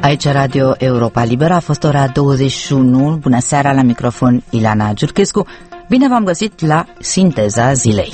Aici Radio Europa Liberă, a fost ora 21. Bună seara, la microfon Ileana Giurchescu. Bine v-am găsit la Sinteza Zilei.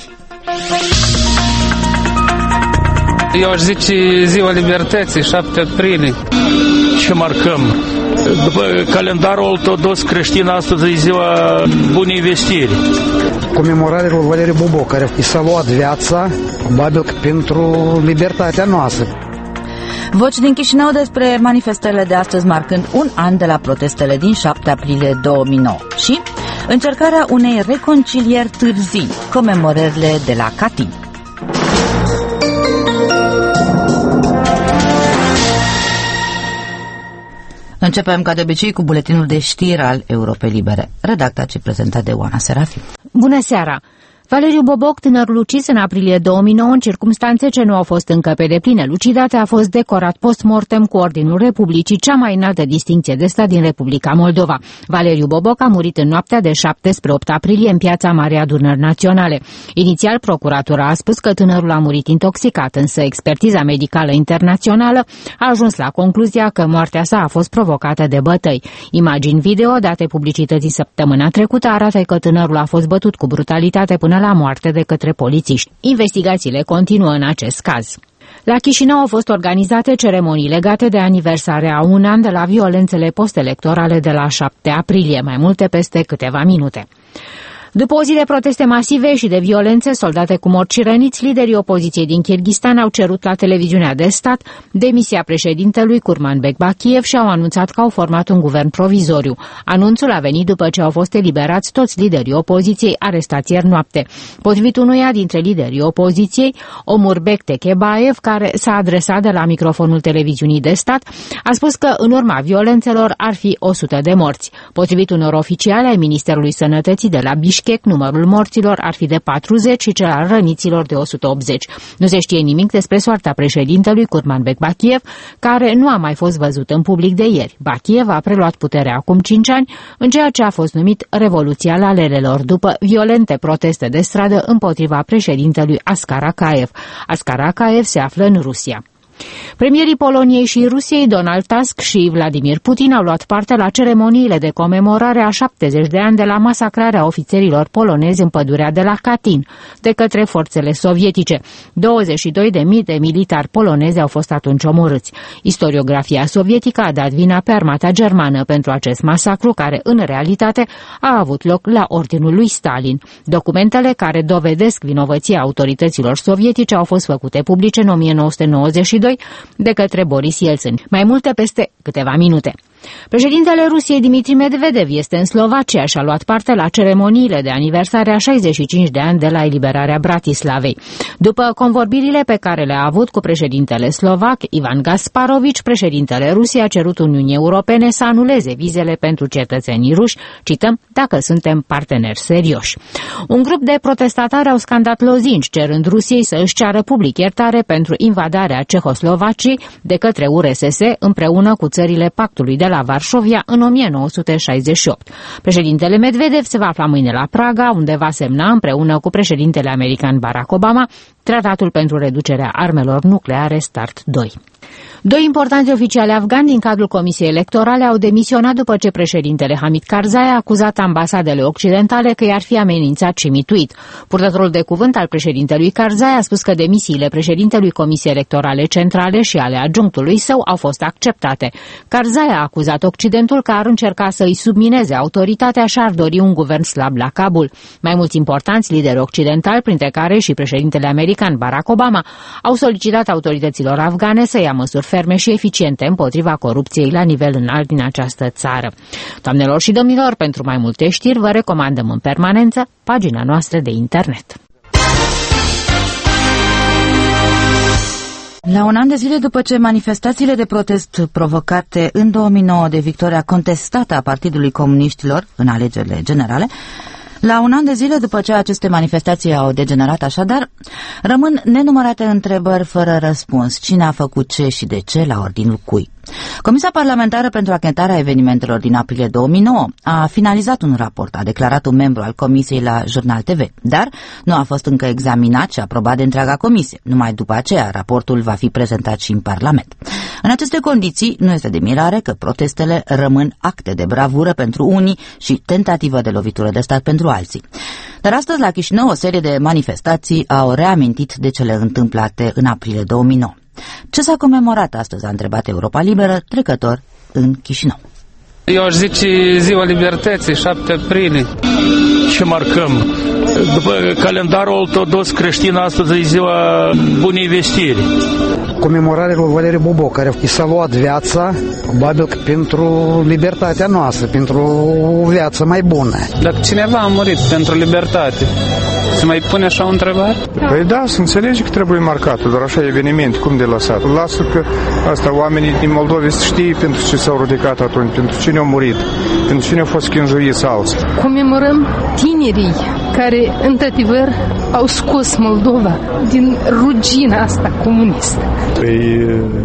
Eu aș zice Ziua Libertății, 7 aprilie. Ce marcăm? După calendarul ortodox creștin, astăzi e Ziua Bunei Vestiri. Comemorarea lui Valeriu Boboc, care i s-a luat viața, probabil pentru libertatea noastră. Voci din Chișinău despre manifestările de astăzi, marcând un an de la protestele din 7 aprilie 2009 și încercarea unei reconcilieri târzii, comemorările de la Katyn. Începem ca de obicei cu buletinul de știri al Europei Libere, redactat și prezentat de Oana Serafim. Bună seara! Valeriu Boboc, tânărul ucis în aprilie 2009 în circumstanțe ce nu au fost încă pe deplin elucidate, a fost decorat post-mortem cu Ordinul Republicii, cea mai înaltă distincție de stat din Republica Moldova. Valeriu Boboc a murit în noaptea de 7 spre 8 aprilie în Piața Mare Adunări Naționale. Inițial, procuratura a spus că tânărul a murit intoxicat, însă expertiza medicală internațională a ajuns la concluzia că moartea sa a fost provocată de bătăi. Imagini video date publicității săptămâna trecută arată că tânărul a fost bătut cu brutalitate până la moarte de către polițiști. Investigațiile continuă în acest caz. La Chișinău au fost organizate ceremonii legate de aniversarea a un an de la violențele postelectorale de la 7 aprilie, mai multe peste câteva minute. După o zi de proteste masive și de violențe, soldate cu morți și răniți, liderii opoziției din Kirghistan au cerut la televiziunea de stat demisia președintelui Kurmanbek Bakiev și au anunțat că au format un guvern provizoriu. Anunțul a venit după ce au fost eliberați toți liderii opoziției arestați ieri noapte. Potrivit unuia dintre liderii opoziției, Omurbek Tekebaev, care s-a adresat de la microfonul televiziunii de stat, a spus că în urma violențelor ar fi 100 de morți. Potrivit unor oficiali ai Ministerului Sănătății de la Bishkek, numărul morților ar fi de 40 și cel al răniților de 180. Nu se știe nimic despre soarta președintelui Kurmanbek Bakiev, care nu a mai fost văzut în public de ieri. Bakiev a preluat puterea acum 5 ani în ceea ce a fost numit Revoluția Lalelelor, după violente proteste de stradă împotriva președintelui Askar Akaev. Askar Akaev se află în Rusia. Premierii Poloniei și Rusiei, Donald Tusk și Vladimir Putin, au luat parte la ceremoniile de comemorare a 70 de ani de la masacrarea ofițerilor polonezi în pădurea de la Katyn de către forțele sovietice. 22.000 de militari polonezi au fost atunci omorâți. Istoriografia sovietică a dat vina pe armata germană pentru acest masacru, care în realitate a avut loc la ordinul lui Stalin. Documentele care dovedesc vinovăția autorităților sovietice au fost făcute publice în 1992 de către Boris Yeltsin. Mai multe peste câteva minute. Președintele Rusiei Dmitri Medvedev este în Slovacia și a luat parte la ceremoniile de aniversare a 65 de ani de la eliberarea Bratislavei. După convorbirile pe care le-a avut cu președintele slovac Ivan Gasparovici, președintele Rusiei a cerut Uniunii Europene să anuleze vizele pentru cetățenii ruși, cităm, dacă suntem parteneri serioși. Un grup de protestatari au scandat lozinci cerând Rusiei să își ceară public iertare pentru invadarea Cehoslovaciei de către URSS împreună cu țările Pactului de la Varșovia în 1968. Președintele Medvedev se va afla mâine la Praga, unde va semna împreună cu președintele american Barack Obama Tratatul pentru reducerea armelor nucleare START 2. Doi importanți oficiali afgani din cadrul Comisiei Electorale au demisionat după ce președintele Hamid Karzai a acuzat ambasadele occidentale că i-ar fi amenințat și mituit. Purtătorul de cuvânt al președintelui Karzai a spus că demisiile președintelui Comisiei Electorale Centrale și ale adjunctului său au fost acceptate. Karzai a acuzat Occidentul că ar încerca să îi submineze autoritatea și ar dori un guvern slab la Kabul. Mai mulți importanți lideri occidentali, printre care și președintele american Barack Obama, au solicitat autorităților afgane să ia măsuri ferme și eficiente împotriva corupției la nivel înalt din această țară. Doamnelor și domnilor, pentru mai multe știri vă recomandăm în permanență pagina noastră de internet. La un an de zile după ce manifestațiile de protest provocate în 2009 de victoria contestată a Partidului Comuniștilor în alegerile generale, la un an de zile după ce aceste manifestații au degenerat așadar, rămân nenumărate întrebări fără răspuns. Cine a făcut ce și de ce, la ordinul cui? Comisia Parlamentară pentru Anchetarea Evenimentelor din aprilie 2009 a finalizat un raport, a declarat un membru al Comisiei la Jurnal TV, dar nu a fost încă examinat și aprobat de întreaga comisie. Numai după aceea, raportul va fi prezentat și în Parlament. În aceste condiții, nu este de mirare că protestele rămân acte de bravură pentru unii și tentativă de lovitură de stat pentru alții. Dar astăzi, la Chișinău, o serie de manifestații au reamintit de cele întâmplate în aprilie 2009. Ce s-a comemorat astăzi, a întrebat Europa Liberă, trecător în Chișinău. Eu aș zice Ziua Libertății, 7 aprilie. Ce marcăm? După calendarul ortodox creștin, astăzi e Ziua Bunei Vestiri. Comemorarea lui Valeriu Boboc, care i s-a luat viața, probabil că pentru libertatea noastră, pentru o viață mai bună. Dacă cineva a murit pentru libertate, se mai pune așa o întrebare? Păi da, se înțelege că trebuie marcată, doar așa eveniment, cum de lăsat. Lasă că asta oamenii din Moldova știe pentru ce s-au ridicat atunci, pentru cine au murit, pentru cine au fost chinjuiți alții. Comemorăm tinerii care, într-adevăr, au scos Moldova din rugina asta comunistă. Păi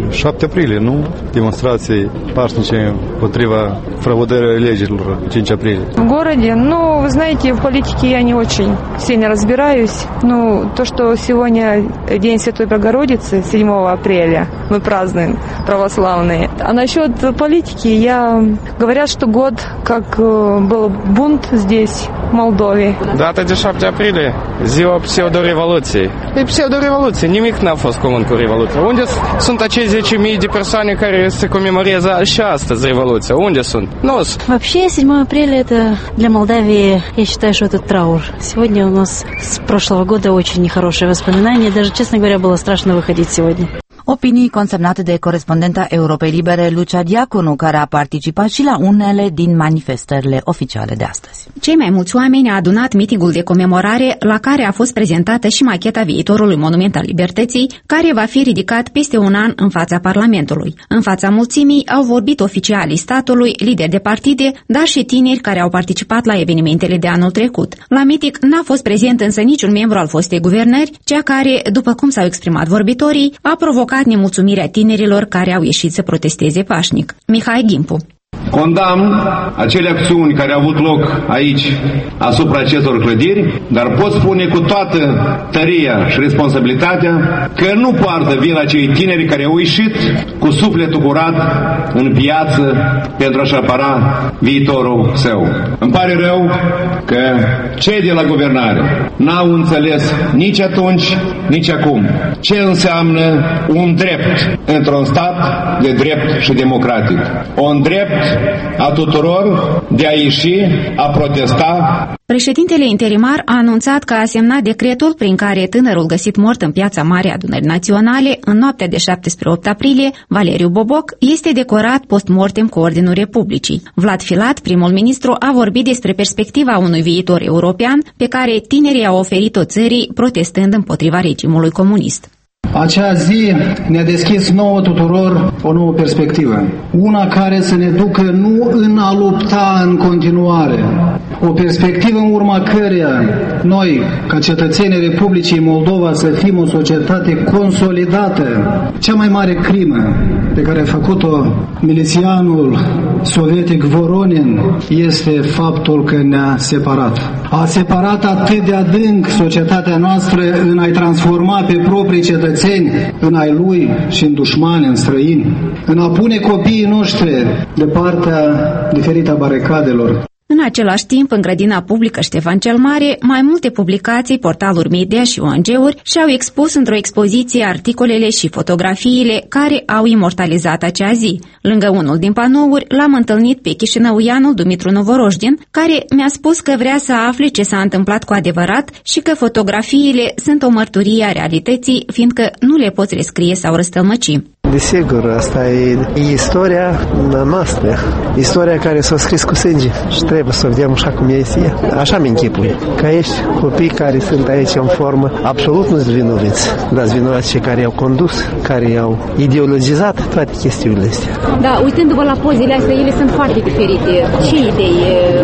7 aprilie, nu? Демонстрации pașnice împotriva fraudării legilor 5 апреля. В городе, ну, вы знаете, в политике я не очень сильно разбираюсь. Ну, то, что сегодня День Святой Богородицы, 7 апреля, мы празднуем православные. А насчет политики, говорят, что год, как был бунт здесь, в Молдове. Data de 7 aprilie, ziua pseudo-revoluției. E pseudo-revoluție, nimic n-a fost comun cu revoluția. Unde sunt acei 10.000 de persoane care se comemorează și astăzi revoluția? Unde sunt? Nu sunt. Вообще, 7 апреля это для Молдавии, я считаю, что это траур. Сегодня у нас с прошлого года очень нехорошие воспоминания. Даже, честно говоря, было страшно выходить сегодня. Opinii consemnate de corespondenta Europei Libere, Lucia Diaconu, care a participat și la unele din manifestările oficiale de astăzi. Cei mai mulți oameni au adunat mitingul de comemorare, la care a fost prezentată și macheta viitorului Monument al Libertății, care va fi ridicat peste un an în fața Parlamentului. În fața mulțimii au vorbit oficialii statului, lideri de partide, dar și tineri care au participat la evenimentele de anul trecut. La miting n-a fost prezent însă niciun membru al fostei guvernări, cea care, după cum s-au exprimat vorbitorii, a provocat nemulțumirea tinerilor care au ieșit să protesteze pașnic. Mihai Gimpu. Condamn acele acțiuni care au avut loc aici asupra acestor clădiri, dar pot spune cu toată tăria și responsabilitatea că nu poartă vina cei tineri care au ieșit cu sufletul curat în piață pentru a-și apăra viitorul său. Îmi pare rău că cei de la guvernare n-au înțeles nici atunci, nici acum ce înseamnă un drept într-un stat de drept și democratic. Un drept a tuturor de a ieși, a protesta. Președintele interimar a anunțat că a semnat decretul prin care tânărul găsit mort în Piața Mare a Adunării Naționale în noaptea de 7-8 aprilie, Valeriu Boboc, este decorat post-mortem cu Ordinul Republicii. Vlad Filat, primul ministru, a vorbit despre perspectiva unui viitor european pe care tinerii au oferit-o țării protestând împotriva regimului comunist. Acea zi ne-a deschis nouă tuturor o nouă perspectivă, una care să ne ducă nu în a lupta în continuare, o perspectivă în urma căreia noi, ca cetățenii Republicii Moldova, să fim o societate consolidată. Cea mai mare crimă pe care a făcut-o milițianul sovietic Voronin este faptul că ne-a separat. A separat atât de adânc societatea noastră în a-i transforma pe proprii cetățeni în ai lui și în dușmani, în străini, în a pune copiii noștri de partea diferită a baricadelor. În același timp, în grădina publică Ștefan cel Mare, mai multe publicații, portaluri media și ONG-uri și-au expus într-o expoziție articolele și fotografiile care au imortalizat acea zi. Lângă unul din panouri, l-am întâlnit pe chișinăuianul Dumitru Novorojdin, care mi-a spus că vrea să afle ce s-a întâmplat cu adevărat și că fotografiile sunt o mărturie a realității, fiindcă nu le poți rescrie sau răstălmăci. Desigur, asta e istoria noastră, istoria care s-a scris cu sânge și trebuie să o vedem așa cum este. Așa mi închipui, că ești copii care sunt aici în formă absolut nu-s vinoviți, dar vinovați cei care i-au condus, care i-au ideologizat toate chestiunile astea. Da, uitându-vă la pozele astea, ele sunt foarte diferite. Ce idei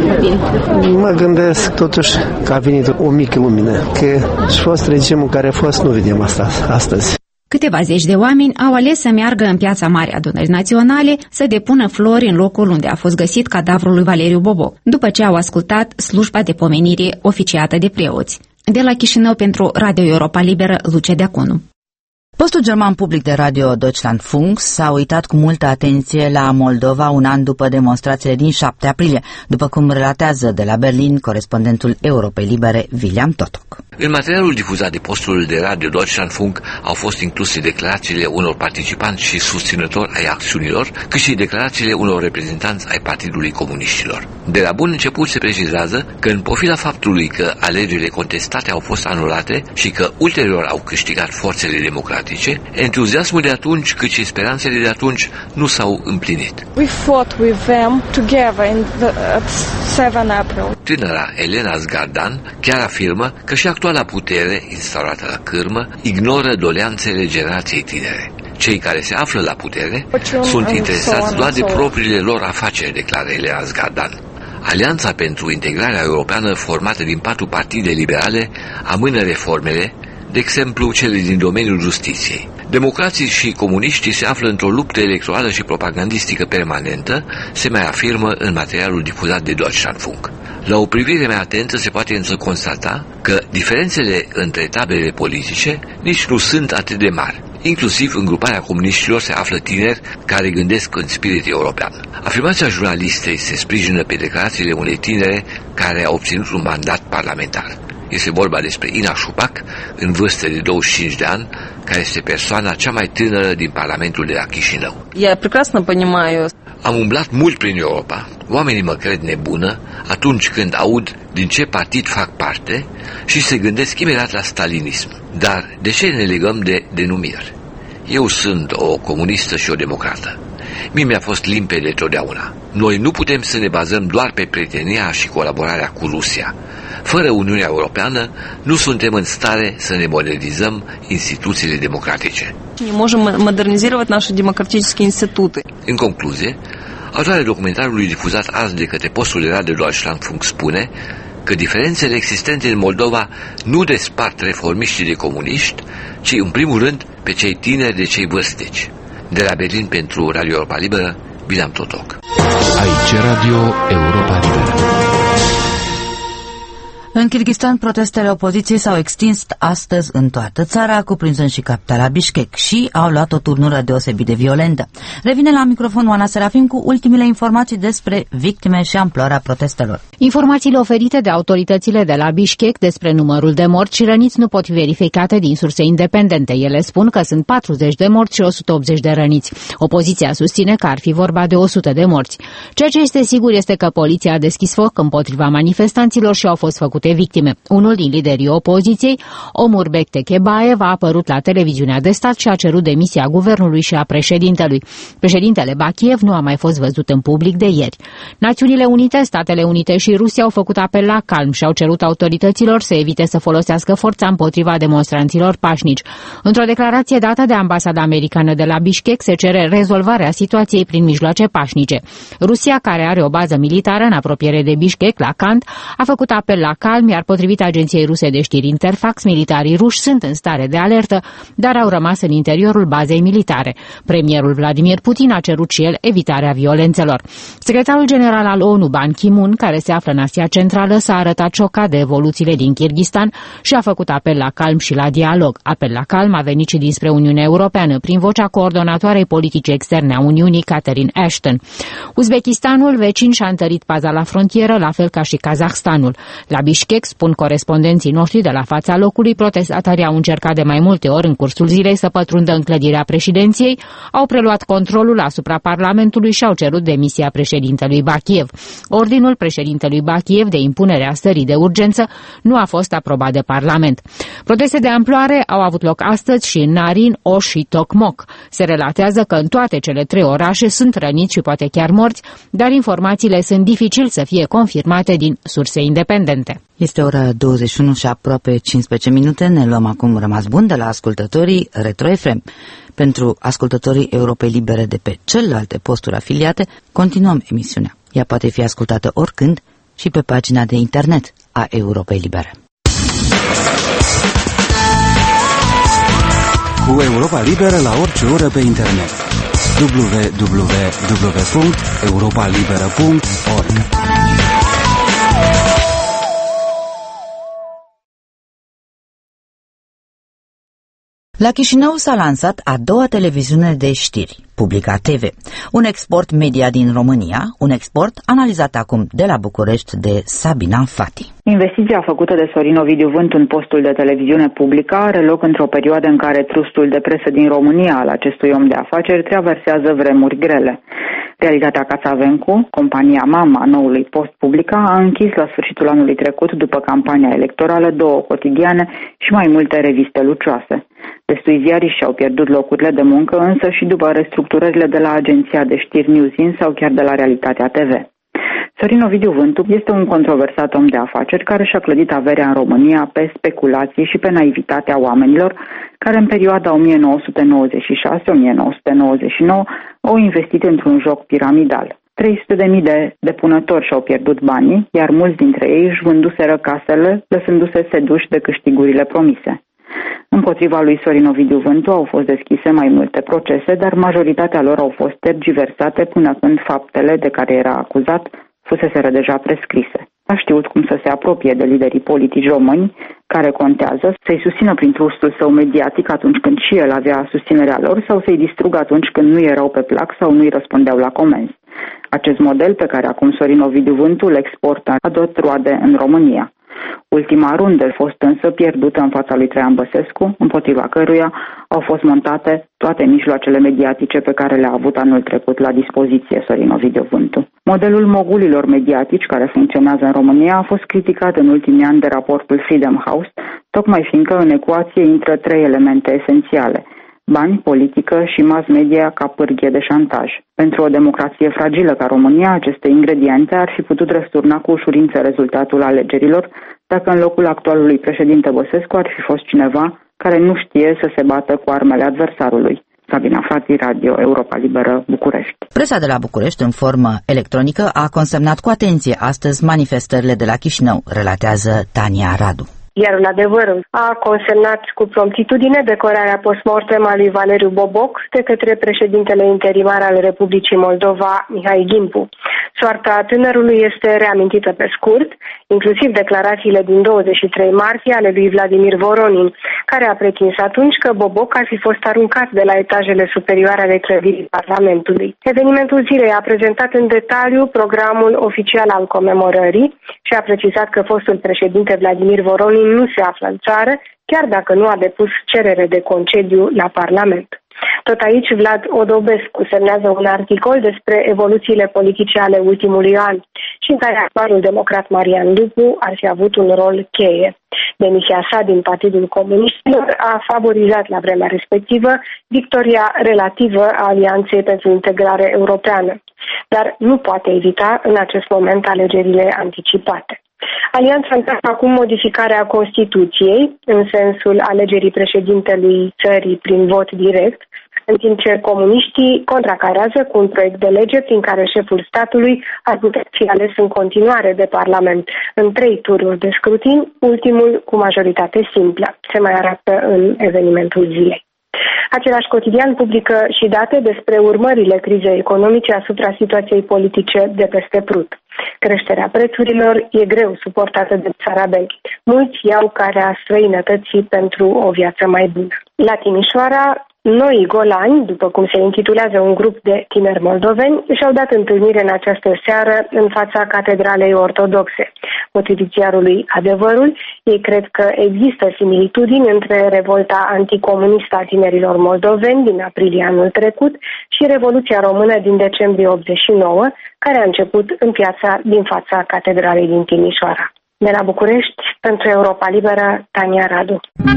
vin? Mă gândesc totuși că a venit o mică lumină, că și fost regimul care a fost, nu vedem asta astăzi. Câteva zeci de oameni au ales să meargă în Piața Mare a Adunării Naționale să depună flori în locul unde a fost găsit cadavrul lui Valeriu Boboc, după ce au ascultat slujba de pomenire oficiată de preoți. De la Chișinău pentru Radio Europa Liberă, Lucia Diaconu. Postul german public de radio Deutschlandfunk s-a uitat cu multă atenție la Moldova un an după demonstrațiile din 7 aprilie, după cum relatează de la Berlin corespondentul Europei Libere, William Totok. În materialul difuzat de postul de radio Deutschlandfunk au fost incluse declarațiile unor participanți și susținători ai acțiunilor, cât și declarațiile unor reprezentanți ai Partidului Comuniștilor. De la bun început se precizează că în pofida faptului că alegerile contestate au fost anulate și că ulterior au câștigat forțele democratice, entuziasmul de atunci cât și speranțele de atunci nu s-au împlinit. We fought with them together in the 7 April. Tânăra Elena Zgardan chiar afirmă că și actuala putere instaurată la cârmă ignoră doleanțele generației tinere. Cei care se află la putere sunt interesați doar de propriile lor afaceri, declară Elena Zgardan. Alianța pentru integrarea europeană, formată din 4 partide liberale, amână reformele, de exemplu cele din domeniul justiției. Democrații și comuniștii se află într-o luptă electorală și propagandistică permanentă, se mai afirmă în materialul difuzat de Deutschlandfunk. La o privire mai atentă se poate însă constata că diferențele între taberele politice nici nu sunt atât de mari. Inclusiv în gruparea comuniștilor se află tineri care gândesc în spirit european. Afirmația jurnalistei se sprijină pe declarațiile unei tinere care a obținut un mandat parlamentar. Este vorba despre Ina Șupac, în vârstă de 25 de ani, care este persoana cea mai tânără din Parlamentul de la Chișinău. Am umblat mult prin Europa, oamenii mă cred nebună atunci când aud din ce partid fac parte și se gândesc imediat la stalinism. Dar de ce ne legăm de denumiri? Eu sunt o comunistă și o democrată. Mie mi-a fost limpede totdeauna. Noi nu putem să ne bazăm doar pe prietenia și colaborarea cu Rusia. Fără Uniunea Europeană, nu suntem în stare să ne modernizăm instituțiile democratice. Ne можем модернизировать наши демократические институты. În concluzie, autoarea documentarului difuzat azi de către postul de radio Deutschlandfunk spune că diferențele existente în Moldova nu despart reformiștii de comuniști, ci în primul rând pe cei tineri de cei vârstnici. De la Berlin pentru Radio Europa Liberă, William Totok. Aici Radio Europa Liberă. În Kyrgyzstan, protestele opoziției s-au extins astăzi în toată țara, cuprinzând și capitala Bishkek, și au luat o turnură deosebit de violentă. Revine la microfon Oana Serafim cu ultimele informații despre victime și amploarea protestelor. Informațiile oferite de autoritățile de la Bishkek despre numărul de morți și răniți nu pot fi verificate din surse independente. Ele spun că sunt 40 de morți și 180 de răniți. Opoziția susține că ar fi vorba de 100 de morți. Ceea ce este sigur este că poliția a deschis foc împotriva manifestanților și au fost făcute victime. Unul din liderii opoziției, Omur Bektekebaev, a apărut la televiziunea de stat și a cerut demisia guvernului și a președintelui. Președintele Bakiev nu a mai fost văzut în public de ieri. Națiunile Unite, Statele Unite și Rusia au făcut apel la calm și au cerut autorităților să evite să folosească forța împotriva demonstranților pașnici. Într-o declarație dată de ambasada americană de la Bishkek se cere rezolvarea situației prin mijloace pașnice. Rusia, care are o bază militară în apropiere de Bishkek, la Kand, a făcut apel la calm, iar potrivit agenției ruse de știri Interfax, militarii ruși sunt în stare de alertă, dar au rămas în interiorul bazei militare. Premierul Vladimir Putin a cerut și el evitarea violențelor. Secretarul general al ONU, Ban Ki-moon, care se află în Asia Centrală, s-a arătat șocat de evoluțiile din Kyrgyzstan și a făcut apel la calm și la dialog. Apel la calm a venit și dinspre Uniunea Europeană, prin vocea coordonatoarei politici externe a Uniunii, Catherine Ashton. Uzbekistanul vecin și-a întărit paza la frontieră, la fel ca și Kazahstanul. La Bishkek, spun corespondenții noștri de la fața locului, protestatarii au încercat de mai multe ori în cursul zilei să pătrundă în clădirea președinției, au preluat controlul asupra Parlamentului și au cerut demisia președintelui Bakiev. Ordinul președintelui Bakiev de impunere a stării de urgență nu a fost aprobat de Parlament. Proteste de amploare au avut loc astăzi și în Narin, Osh și Tokmok. Se relatează că în toate cele 3 orașe sunt răniți și poate chiar morți, dar informațiile sunt dificil să fie confirmate din surse independente. Este ora 21 și aproape 15 minute. Ne luăm acum rămas bun de la ascultătorii Retro FM. Pentru ascultătorii Europei Libere de pe celelalte posturi afiliate, continuăm emisiunea. Ea poate fi ascultată oricând și pe pagina de internet a Europei Libere. Cu Europa Liberă la orice oră pe internet. www.europalibera.org. La Chișinău s-a lansat a doua televiziune de știri, Publica TV, un export media din România, un export analizat acum de la București de Sabina Fati. Investiția făcută de Sorin Ovidiu Vântu în postul de televiziune publică are loc într-o perioadă în care trustul de presă din România al acestui om de afaceri traversează vremuri grele. Realitatea Casavencu, compania mama a noului post Publica, a închis la sfârșitul anului trecut, după campania electorală, 2 cotidiane și mai multe reviste lucioase. Destui ziariști și-au pierdut locurile de muncă, însă și după restructurările de la agenția de știri Newsin sau chiar de la Realitatea TV. Sorin Ovidiu Vântu este un controversat om de afaceri care și-a clădit averea în România pe speculații și pe naivitatea oamenilor care în perioada 1996-1999 au investit într-un joc piramidal. 300.000 de depunători și-au pierdut banii, iar mulți dintre ei își vânduseră casele, lăsându-se seduși de câștigurile promise. Împotriva lui Sorin Ovidiu Vântu au fost deschise mai multe procese, dar majoritatea lor au fost tergiversate până când faptele de care era acuzat fuseseră deja prescrise. A știut cum să se apropie de liderii politici români care contează, să-i susțină prin trustul său mediatic atunci când și el avea susținerea lor sau să-i distrugă atunci când nu erau pe plac sau nu-i răspundeau la comenzi. Acest model pe care acum Sorin Ovidiu Vântu îl exportă a dat roade în România. Ultima rundă a fost însă pierdută în fața lui Traian Băsescu, împotriva căruia au fost montate toate mijloacele mediatice pe care le-a avut anul trecut la dispoziție Sorin Ovidiu Vântu. Modelul mogulilor mediatici care funcționează în România a fost criticat în ultimii ani de raportul Freedom House, tocmai fiindcă în ecuație intră 3 elemente esențiale: bani, politică și mass media ca pârghie de șantaj. Pentru o democrație fragilă ca România, aceste ingrediente ar fi putut răsturna cu ușurință rezultatul alegerilor dacă în locul actualului președinte Băsescu ar fi fost cineva care nu știe să se bată cu armele adversarului. Sabina Fati, Radio Europa Liberă, București. Presa de la București, în formă electronică, a consemnat cu atenție astăzi manifestările de la Chișinău, relatează Tania Radu. Iar un adevăr a consemnat cu promptitudine decorarea post-mortem a lui Valeriu Boboc de către președintele interimar al Republicii Moldova, Mihai Gimpu. Soarta tânărului este reamintită pe scurt, inclusiv declarațiile din 23 martie ale lui Vladimir Voronin, care a pretins atunci că Boboc ar fi fost aruncat de la etajele superioare ale clădirii Parlamentului. Evenimentul zilei a prezentat în detaliu programul oficial al comemorării și a precizat că fostul președinte Vladimir Voronin nu se află în țară, chiar dacă nu a depus cerere de concediu la Parlament. Tot aici, Vlad Odobescu semnează un articol despre evoluțiile politice ale ultimului an și în care actualul democrat Marian Lupu ar fi avut un rol cheie. Demisia sa din Partidul Comuniștilor a favorizat la vremea respectivă victoria relativă a Alianței pentru Integrare Europeană, dar nu poate evita în acest moment alegerile anticipate. Alianța încearcă acum modificarea Constituției, în sensul alegerii președintelui țării prin vot direct, în timp ce comuniștii contracarează cu un proiect de lege prin care șeful statului ar putea fi ales în continuare de Parlament în 3 tururi de scrutin, ultimul cu majoritate simplă. Se mai arată în evenimentul zilei. Același cotidian publică și date despre urmările crizei economice asupra situației politice de peste Prut. Creșterea prețurilor e greu suportată de țarabeni. Mulți iau calea străinătății pentru o viață mai bună. La Timișoara, Noi golani, după cum se intitulează un grup de tineri moldoveni, și-au dat întâlnire în această seară în fața Catedralei Ortodoxe. Potrivit ziarului Adevărul, ei cred că există similitudini între revolta anticomunistă a tinerilor moldoveni din aprilie anul trecut și Revoluția Română din decembrie 89, care a început în piața din fața Catedralei din Timișoara. De la București, pentru Europa Liberă, Tania Radu.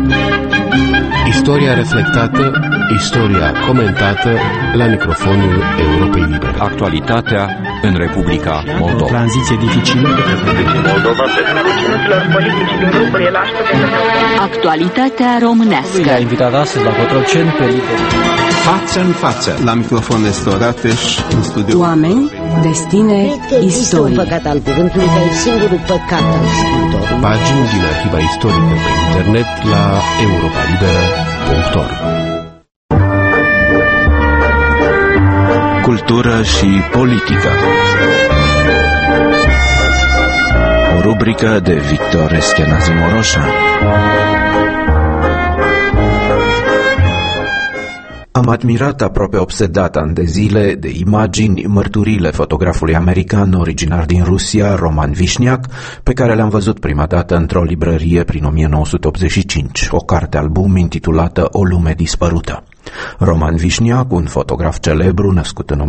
Istoria reflectată, istoria comentată la microfonul Europei Libere. Actualitatea în Republica Moldova. O tranziție dificilă de Republica Moldova. Politici din grupurile Actualitatea românească. A invitat astăzi la Cotroceni pe Liber. Față în față. La microfon este Orateș, în studio. Oameni, destine, istorie. Un păcat al cuvântului, că e singurul păcat al scriitorului. Pagini din arhiva istorică pe internet la europalibera.org. Cultură și politică. O rubrică de Victor Eschenazi Moroșa. Am admirat aproape obsedat ani de zile de imagini, mărturile fotografului american originar din Rusia, Roman Vișniac, pe care le-am văzut prima dată într-o librărie prin 1985, o carte-album intitulată O lume dispărută. Roman Vișniac, un fotograf celebru născut în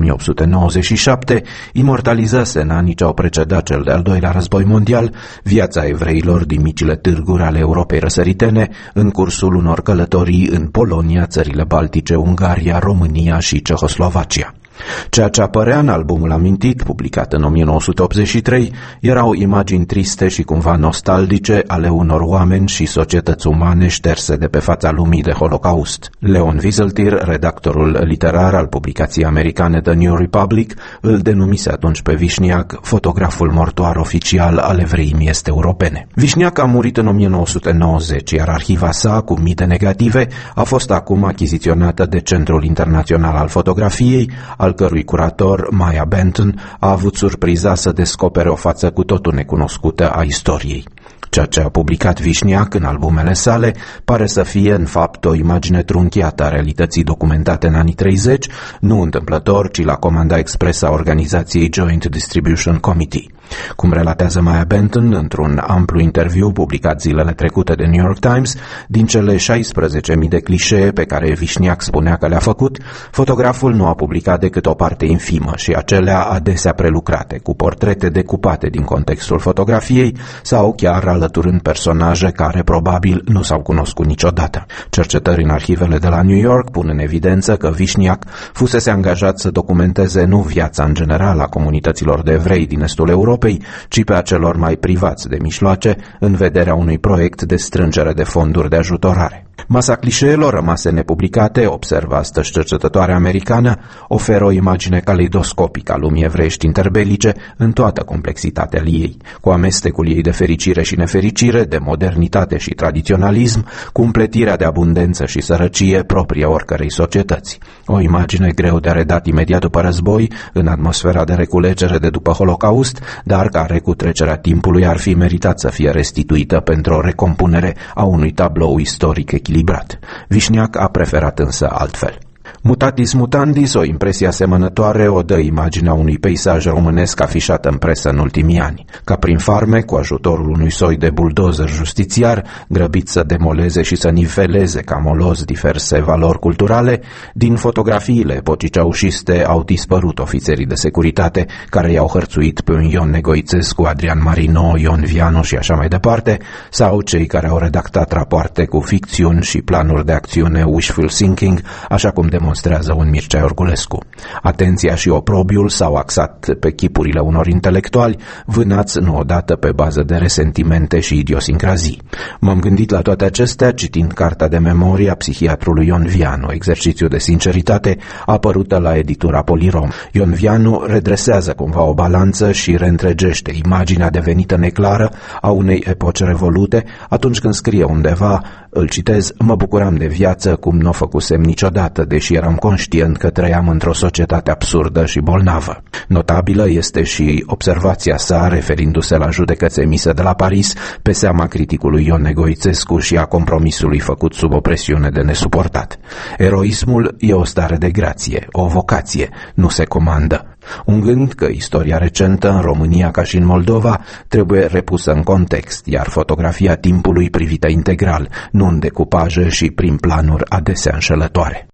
1897, imortalizase în anii ce au precedat cel de-al doilea război mondial viața evreilor din micile târguri ale Europei răsăritene în cursul unor călătorii în Polonia, țările Baltice, Ungaria, România și Cehoslovacia. Ceea ce apărea în albumul amintit, publicat în 1983, erau imagini triste și cumva nostalgice ale unor oameni și societăți umane șterse de pe fața lumii de Holocaust. Leon Wieseltier, redactorul literar al publicației americane The New Republic, îl denumise atunci pe Vișniac fotograful mortoar oficial al evreimii este europene. Vișniac a murit în 1990, iar arhiva sa, cu mii de negative, a fost acum achiziționată de Centrul Internațional al Fotografiei, al cărui curator, Maya Benton, a avut surpriza să descopere o față cu totul necunoscută a istoriei. Ceea ce a publicat Vișniac în albumele sale pare să fie, în fapt, o imagine trunchiată a realității documentate în anii 30, nu întâmplător, ci la comanda expresă a organizației Joint Distribution Committee. Cum relatează Maya Benton într-un amplu interviu publicat zilele trecute de New York Times, din cele 16.000 de clișee pe care Vișniac spunea că le-a făcut, fotograful nu a publicat decât o parte infimă și acelea adesea prelucrate, cu portrete decupate din contextul fotografiei sau chiar alăturând personaje care probabil nu s-au cunoscut niciodată. Cercetări în arhivele de la New York pun în evidență că Vișniac fusese angajat să documenteze nu viața în general a comunităților de evrei din estul Europei, ci pe a celor mai privați de mijloace în vederea unui proiect de strângere de fonduri de ajutorare. Masa clișeelor rămase nepublicate, observă astăzi cercetătoarea americană, oferă o imagine caleidoscopică a lumii evreiești interbelice în toată complexitatea ei, cu amestecul ei de fericire și nefericire, de modernitate și tradiționalism, cu împletirea de abundență și sărăcie proprie oricărei societăți. O imagine greu de redat imediat după război, în atmosfera de reculegere de după Holocaust, dar care cu trecerea timpului ar fi meritat să fie restituită pentru o recompunere a unui tablou istoric echilibrat. Vișniac a preferat însă altfel. Mutatis mutandis, o impresie asemănătoare o dă imaginea unui peisaj românesc afișat în presă în ultimii ani. Ca prin farme, cu ajutorul unui soi de buldozer justițiar, grăbit să demoleze și să niveleze ca molos diverse valori culturale, din fotografiile epocii ceaușiste au dispărut ofițerii de securitate care i-au hărțuit pe un Ion Negoițescu, Adrian Marino, Ion Vianu și așa mai departe, sau cei care au redactat rapoarte cu ficțiuni și planuri de acțiune wishful thinking, așa cum demonstrează un Mircea Iorgulescu. Atenția și oprobiul s-au axat pe chipurile unor intelectuali, vânați nu odată pe bază de resentimente și idiosincrazii. M-am gândit la toate acestea citind cartea de memorie a psihiatrului Ion Vianu, exercițiu de sinceritate, apărută la editura Polirom. Ion Vianu redresează cumva o balanță și reîntregește imaginea devenită neclară a unei epoci revolute atunci când scrie undeva, îl citez, mă bucuram de viață cum nu o făcusem niciodată, deși eram conștient că trăiam într-o societate absurdă și bolnavă. Notabilă este și observația sa referindu-se la judecăți emise de la Paris pe seama criticului Ion Negoițescu și a compromisului făcut sub o presiune de nesuportat. Eroismul e o stare de grație, o vocație, nu se comandă. Un gând că istoria recentă în România ca și în Moldova trebuie repusă în context, iar fotografia timpului privită integral, nu în decupaje și prin planuri adesea înșelătoare.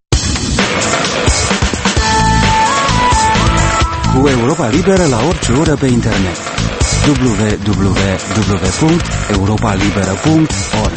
Cu Europa Liberă la orice oră pe internet. www.europalibera.org.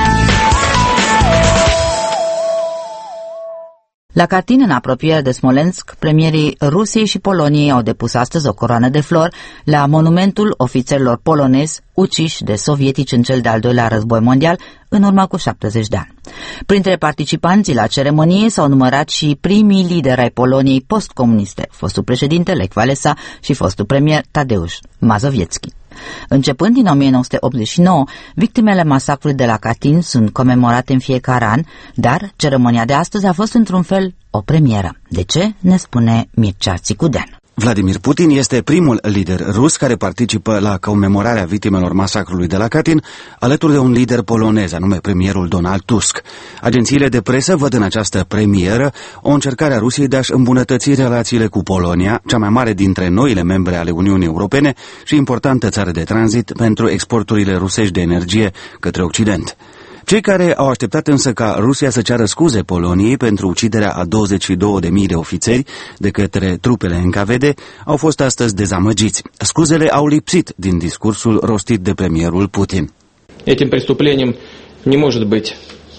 La Katyn, în apropiere de Smolensk, premierii Rusiei și Poloniei au depus astăzi o coroană de flori la monumentul ofițerilor polonezi uciși de sovietici în cel de-al doilea război mondial, în urmă cu 70 de ani. Printre participanții la ceremonie s-au numărat și primii lideri ai Poloniei postcomuniste, fostul președinte Lech Walesa și fostul premier Tadeusz Mazowiecki. Începând din 1989, victimele masacrului de la Katyn sunt comemorate în fiecare an, dar ceremonia de astăzi a fost într-un fel o premieră. De ce? Ne spune Mircea Țicudean. Vladimir Putin este primul lider rus care participă la comemorarea victimelor masacrului de la Katyn, alături de un lider polonez, anume premierul Donald Tusk. Agențiile de presă văd în această premieră o încercare a Rusiei de a-și îmbunătăți relațiile cu Polonia, cea mai mare dintre noile membre ale Uniunii Europene și importantă țară de tranzit pentru exporturile rusești de energie către Occident. Cei care au așteptat însă ca Rusia să ceară scuze Poloniei pentru uciderea a 22.000 de ofițeri de către trupele NKVD au fost astăzi dezamăgiți. Scuzele au lipsit din discursul rostit de premierul Putin. Этим преступлением не может быть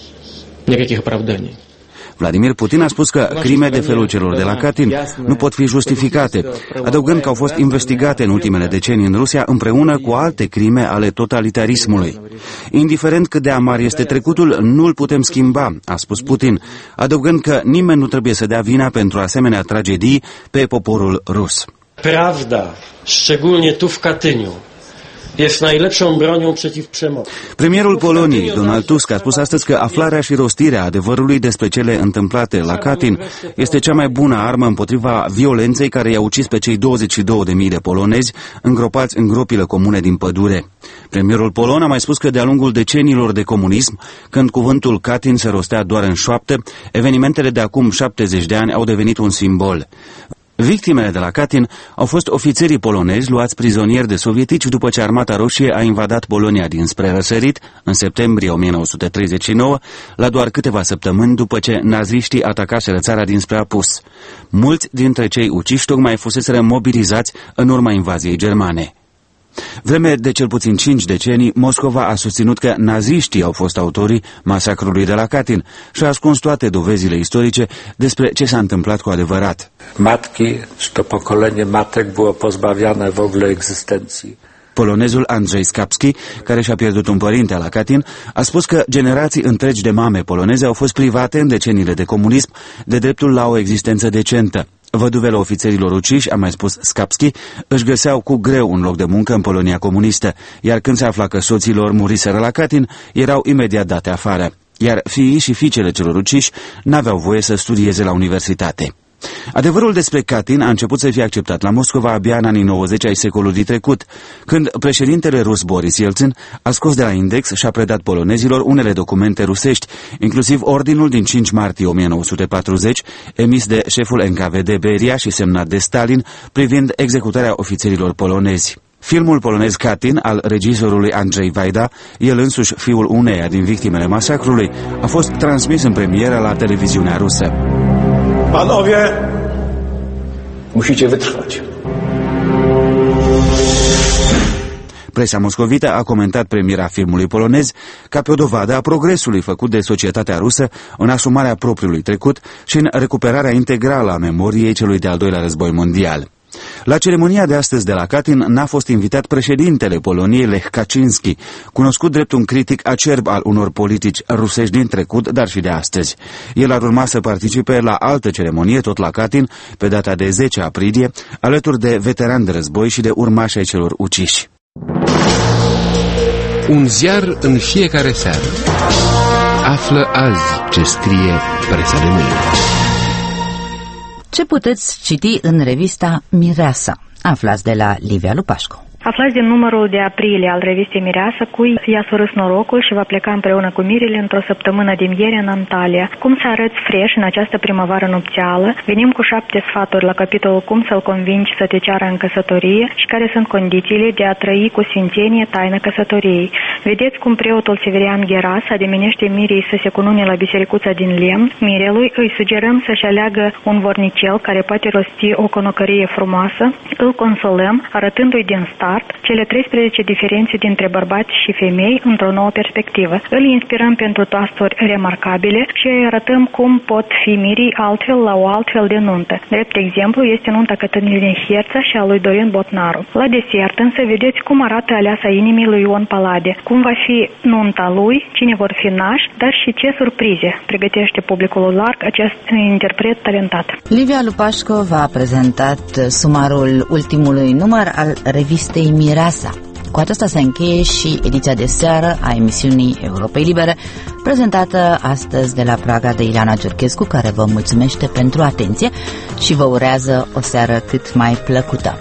никаких оправданий. Vladimir Putin a spus că crime de felul celor de la Katyn nu pot fi justificate, adăugând că au fost investigate în ultimele decenii în Rusia împreună cu alte crime ale totalitarismului. Indiferent cât de amar este trecutul, nu-l putem schimba, a spus Putin, adăugând că nimeni nu trebuie să dea vina pentru asemenea tragedii pe poporul rus. Prawda, szczególnie tu w Katyniu, jest najlepszą bronią przeciw przemocy. Premierul Poloniei, Donald Tusk, a spus astăzi că aflarea și rostirea adevărului despre cele întâmplate la Katyn este cea mai bună armă împotriva violenței care i-a ucis pe cei 22.000 de polonezi îngropați în gropile comune din pădure. Premierul polon a mai spus că de-a lungul deceniilor de comunism, când cuvântul Katyn se rostea doar în șoaptă, evenimentele de acum 70 de ani au devenit un simbol. Victimele de la Katyn au fost ofițerii polonezi luați prizonieri de sovietici după ce Armata Roșie a invadat Polonia dinspre răsărit în septembrie 1939, la doar câteva săptămâni după ce naziștii atacaseră țara dinspre apus. Mulți dintre cei uciși tocmai fuseseră mobilizați în urma invaziei germane. Vreme de cel puțin 5 decenii, Moscova a susținut că naziștii au fost autorii masacrului de la Katyn și a ascuns toate dovezile istorice despre ce s-a întâmplat cu adevărat. Matki, și to pokolenie matek było pozbawiane w ogóle egzystencji. Polonezul Andrzej Skapski, care și-a pierdut un părinte la Katyn, a spus că generații întregi de mame poloneze au fost private în deceniile de comunism de dreptul la o existență decentă. Văduvele ofițerilor uciși, a mai spus Skapski, își găseau cu greu un loc de muncă în Polonia comunistă, iar când se afla că soții lor muriseră la Katyn, erau imediat date afară, iar fiii și fiicele celor uciși n-aveau voie să studieze la universitate. Adevărul despre Katyn a început să fie acceptat la Moscova abia în anii 90 ai secolului trecut, când președintele rus Boris Yeltsin a scos de la index și a predat polonezilor unele documente rusești, inclusiv ordinul din 5 martie 1940, emis de șeful NKVD Beria și semnat de Stalin, privind executarea ofițerilor polonezi. Filmul polonez Katyn al regizorului Andrzej Wajda, el însuși fiul uneia din victimele masacrului, a fost transmis în premieră la televiziunea rusă. Panowie, musicie wytrwać. Presa moscovită a comentat premiera filmului polonez ca pe o dovadă a progresului făcut de societatea rusă în asumarea propriului trecut și în recuperarea integrală a memoriei celui de-al doilea război mondial. La ceremonia de astăzi de la Katyn n-a fost invitat președintele Poloniei Lech Kaczynski, cunoscut drept un critic acerb al unor politici rusești din trecut, dar și de astăzi. El ar urma să participe la altă ceremonie, tot la Katyn, pe data de 10 aprilie, alături de veterani de război și de urmași ai celor uciși. Un ziar în fiecare seară. Află azi ce scrie presa de mâine. Ce puteți citi în revista Mireasa? Aflați de la Livia Lupașcu. Aflați din numărul de aprilie al revistei Mireasa cui i-a surâs norocul și va pleca împreună cu mirele într-o săptămână din ieri în Antalya. Cum să arăți fresh în această primăvară nupțială? Venim cu 7 sfaturi la capitolul cum să-l convingi să te ceară în căsătorie și care sunt condițiile de a trăi cu sfințenie taina căsătoriei. Vedeți cum preotul Severian Gheras ademenește mirii să se cunune la bisericuța din lemn. Mirelui îi sugerăm să-și aleagă un vornicel care poate rosti o conocărie frumoasă. Îl consolăm arătându-i din start cele 13 diferențe dintre bărbați și femei într-o nouă perspectivă. Îl inspirăm pentru toasturi remarcabile și îi arătăm cum pot fi mirii altfel la o altfel de nuntă. Drept exemplu este nunta Cătălinei Herța și a lui Dorin Botnaru. La desert însă vedeți cum arată aleasa inimii lui Ion Palade, cum va fi nunta lui, cine vor fi nași, dar și ce surprize pregătește publicul larg acest interpret talentat. Livia Lupașcu v-a prezentat sumarul ultimului număr al revistei Mireasa. cu aceasta se încheie și ediția de seară a emisiunii Europei Libere, prezentată astăzi de la Praga de Ileana Giurchescu, care vă mulțumește pentru atenție și vă urează o seară cât mai plăcută.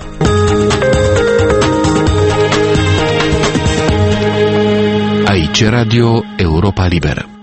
Aici Radio Europa Liberă.